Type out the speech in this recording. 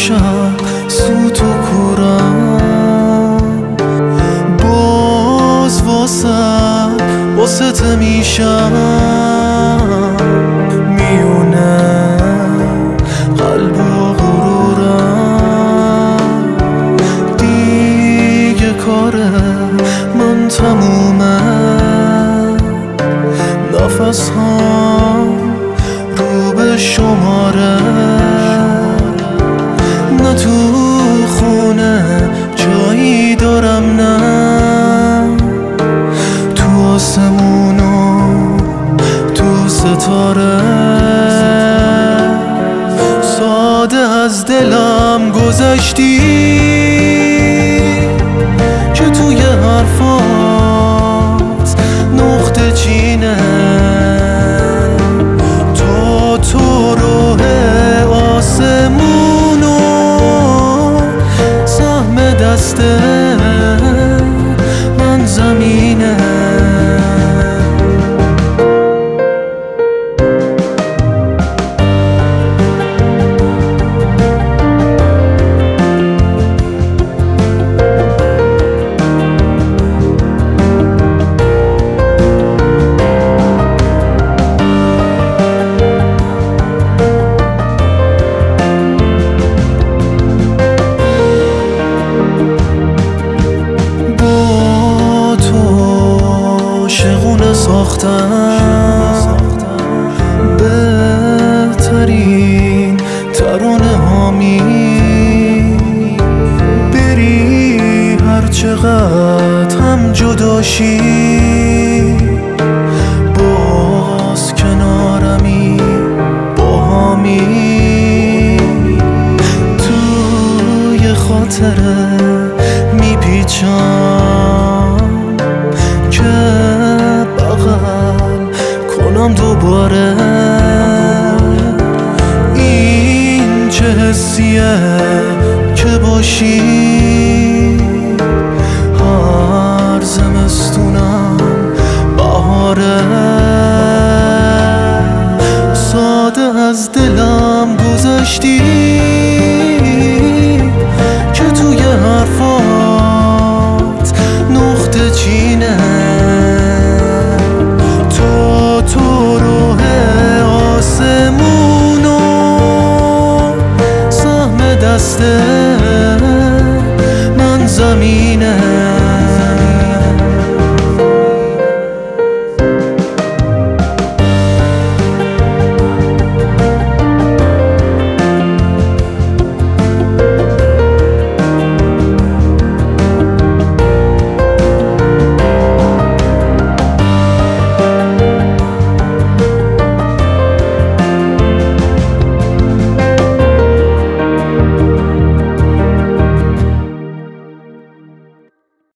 میشم سوت و کورم، باز واسه میشم میونه قلب و غرورم. دیگه کار من تمومه، نفس هم رو به شماره، نه تو خونه جایی دارم، نه تو آسمون و تو ستاره. ساده از دلم گذشتی که توی حرفات نقطه چینه، تا تو روح آسمون و سهم دست من زمینه. ساختم بهترین ترانه هامی، بری هر چقدر هم جداشی، باز کنارمی با هامی. توی خاطره میپیچم که کنم دوباره. این چه حسیه که باشی هر زمستونم بهاره. ساده از دلم گذشتی که توی حرفات نقطه چینه، تو روح آسمون و سهم دست من زمینه.